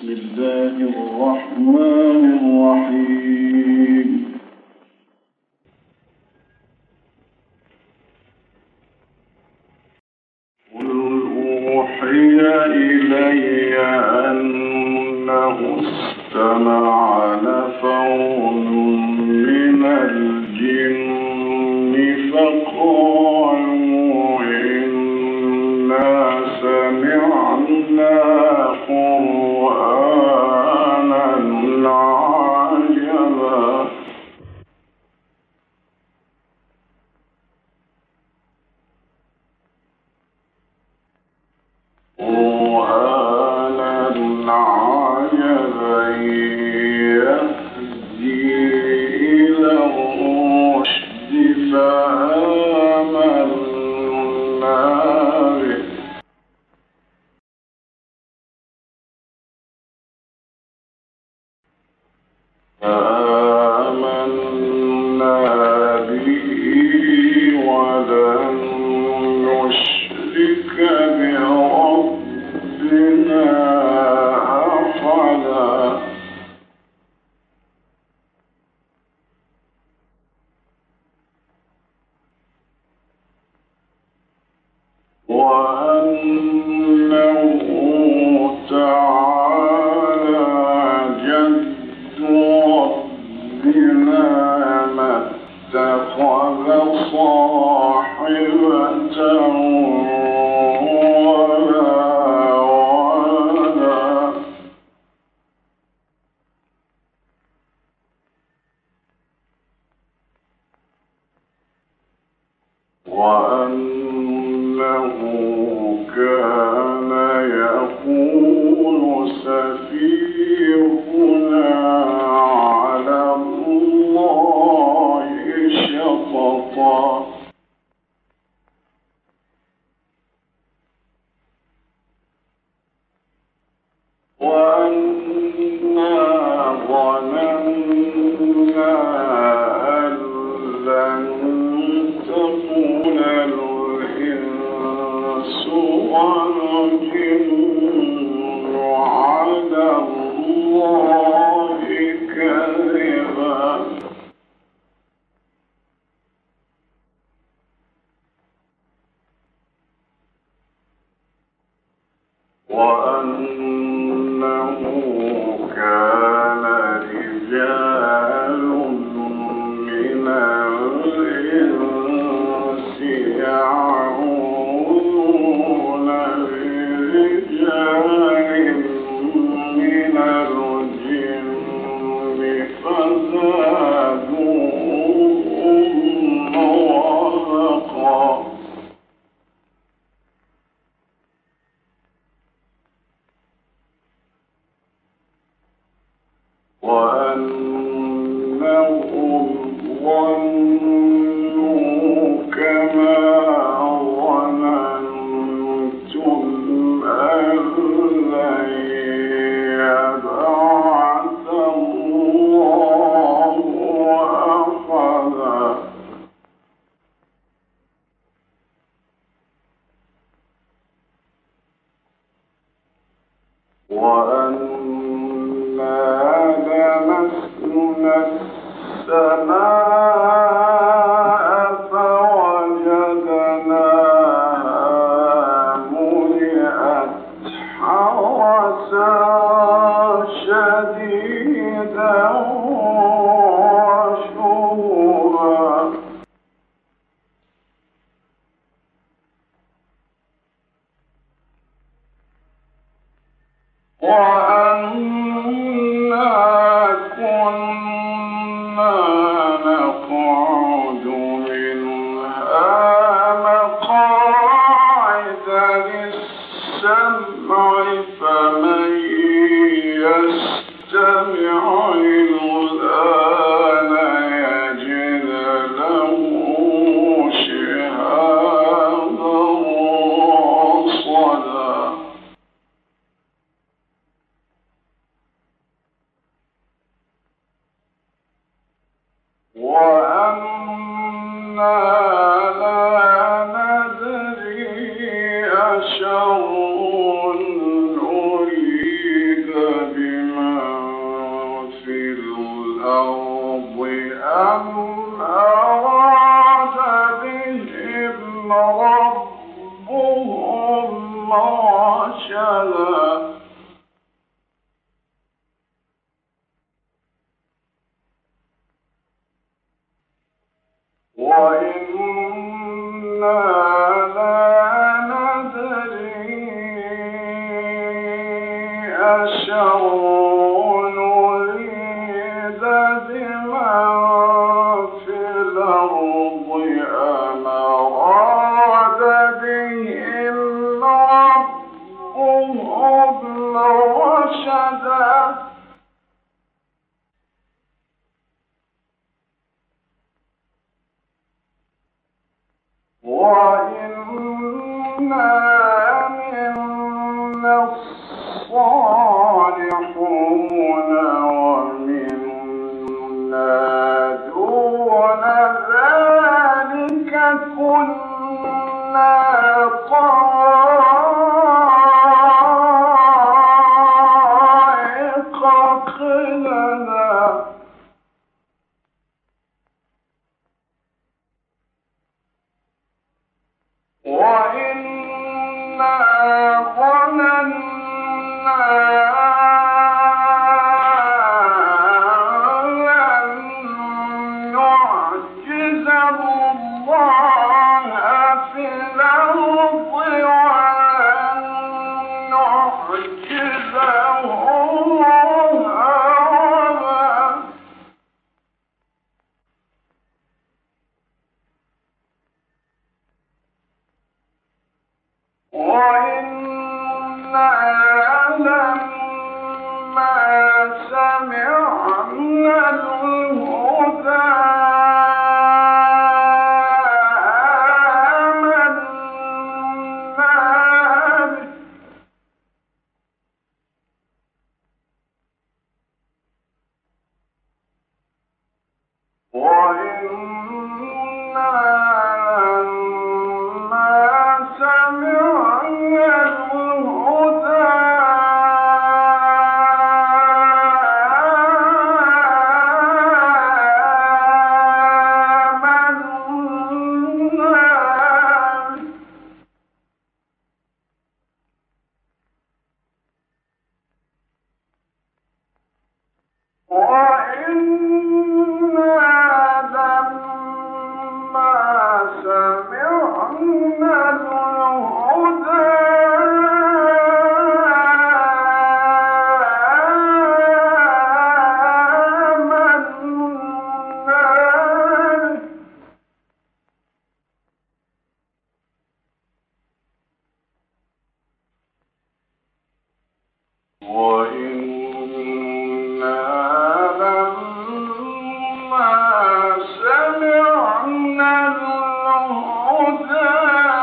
بسم الله الرحمن الرحيم. قل أوحي إلي أنه استمع نفر من الجن فقالوا إنا سمعنا قرآنا عجبا يهدي إلى الرشد فآمنا به ولن نشرك بربنا أحدا وأنه تعالى جد ربنا ما اتخذ صاحبة ولا ولدا وأنه كان يقول سفيهنا على الله شططا وأنا ظننا أن لن تكون الإنس والجن على الله كذبا وأنه كان رجال من الإنس يعوذون برجال من الجن فزادوهم رهقا وأنهم ظنوا كما ظننتم أن لن يبعث الله أحدا وأنا لمسنا السماء فوجدناها ملئت حرسا شديدا وشهبا وأنا كنا نقعد منها مقاعد للسمع فمن يستمع الآن يجد له شهابا رصدا وأنا لا ندري أشر أريد رشدا وإنا لا ندري أشر نريد بمن في الأرض أم أراد بهم ربهم رشدا وإنا منا الصالحون ومنا دون ذلك كنا طرائق قددا وإنا ظننا لن نعجز الله في الأرض ولن نعجزه هربا وإنا لما سمعنا الهدى آمنا به وإنا لما سمعنا الهدى آمنا به وإنا لما سمعنا الهدى آمنا به وإنا لما سمعنا الهدى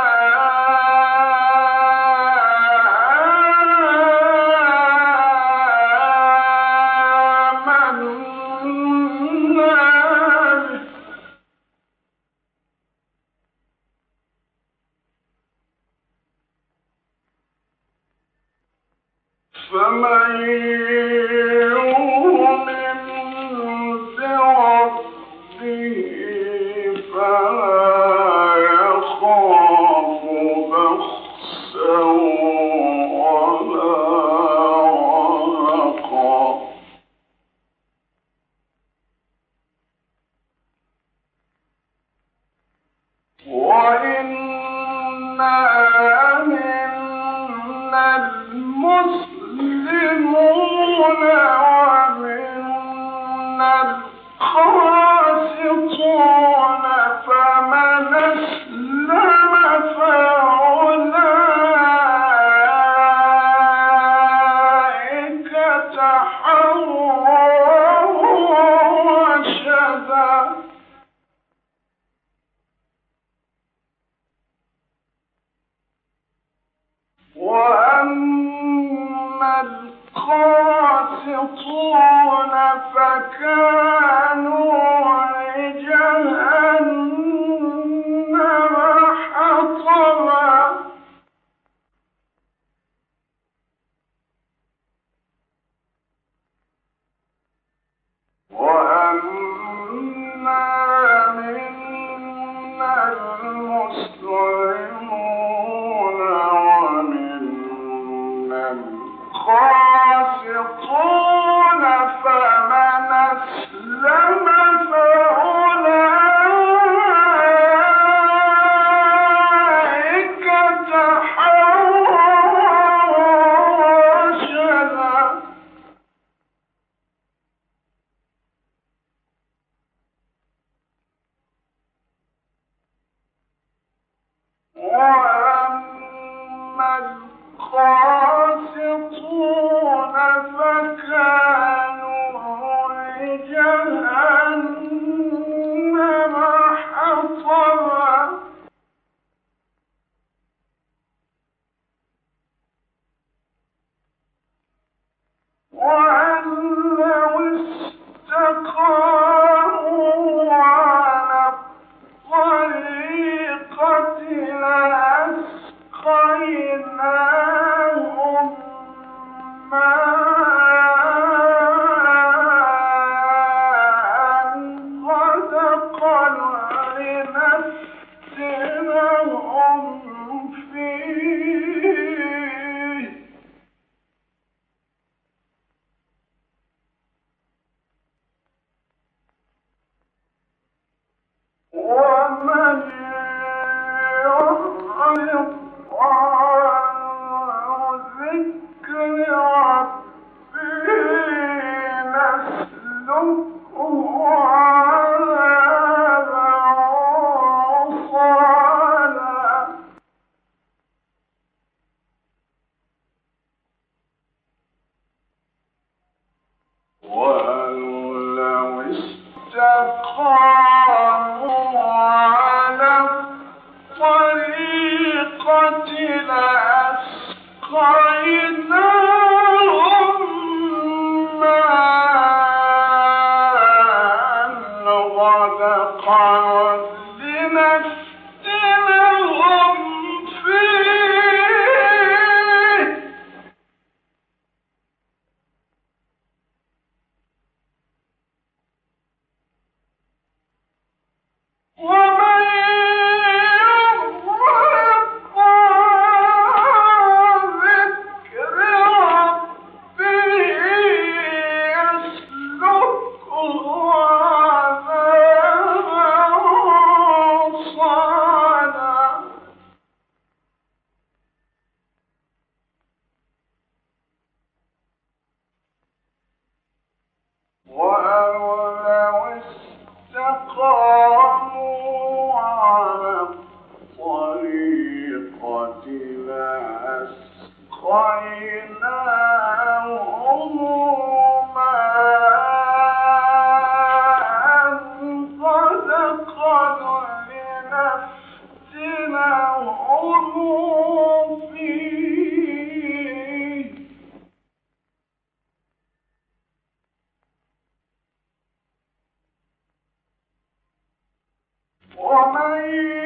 آمنا به فمن يؤمن بربه فلا يخاف بخسا ولا رهقا وإنا منا المسلمون ومنا القاسطون فمن أسلم فأولئك تحروا رشدا وأما القاسطون فكانوا لجهنم حطبا قاسطون فمن أسلم فأولئك تحروا رشدا وأما القاسطون فكانوا لجهنم حطبا وأن لو استقاموا على الطريقة لأسقيناهم ماء غدقا لنفتنهم فيه ومن يعرض عن ذكر ربه نسلكه عذابا صعدا ولو استقاموا على الطريقة لأسقيناهم ماء غدقا لنفتنهم فيه ومن يعرض عن ذكر ربه يسلكه عذابا صعدا ولو استقاموا على الطريقة لأسقيناهم ماء غدقا لنفتنهم فيه ومن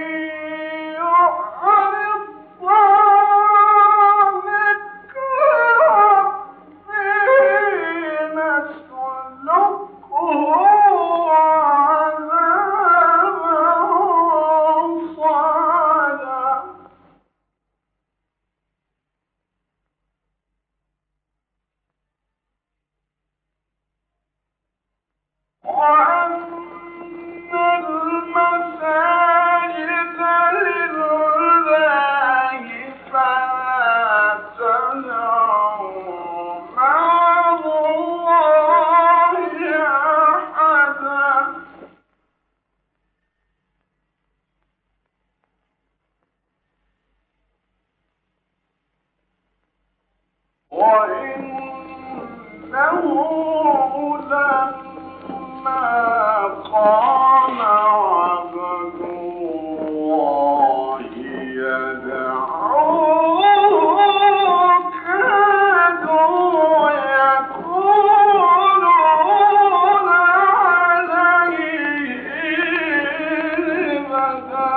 يعرض عن ذكر ربه نسلكه عذابا صعدا وأن المساجد لله فلا تدعوا مع الله أحدا وإنه لما قام عبد الله يدعوه كادوا يكونون عليه لبدا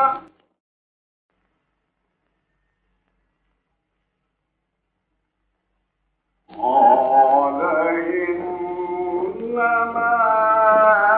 قال إنما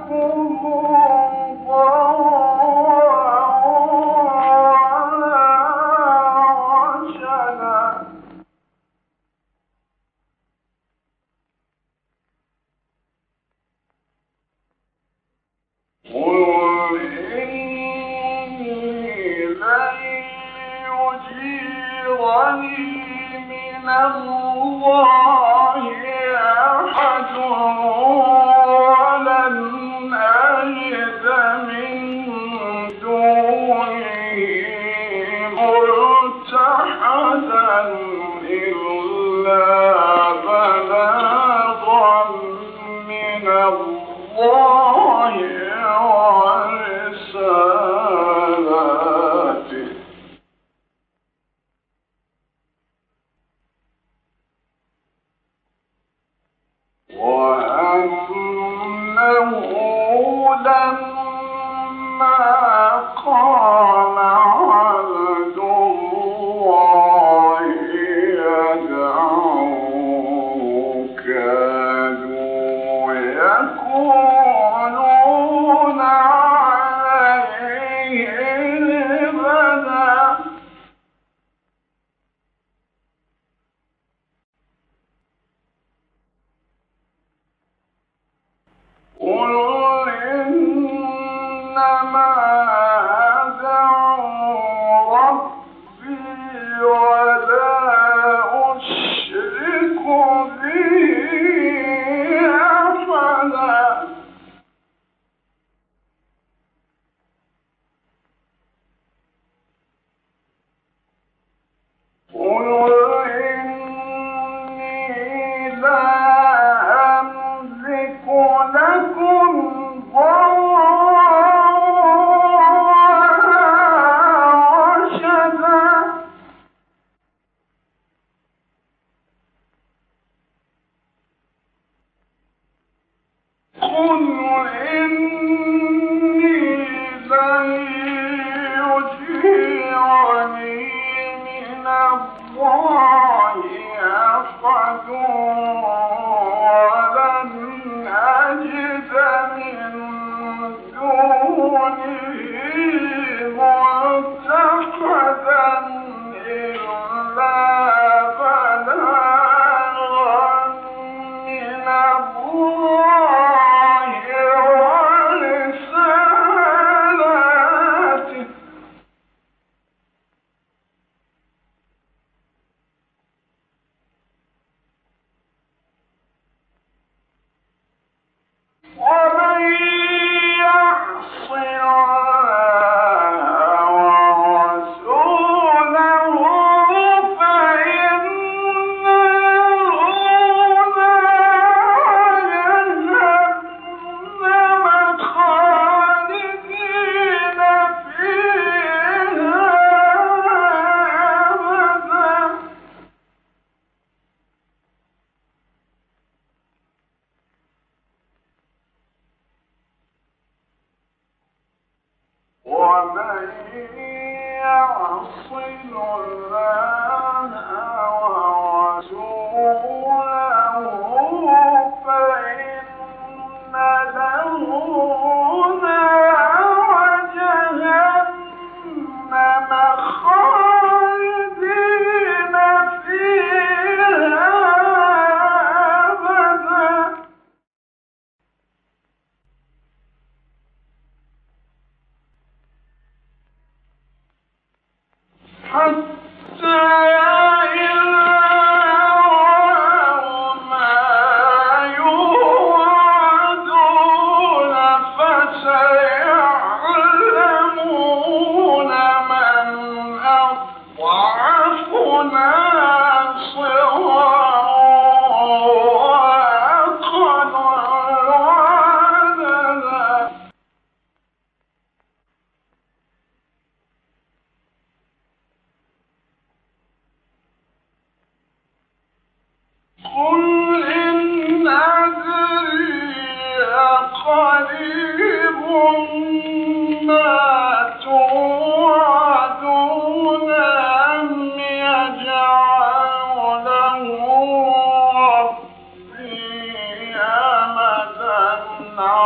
now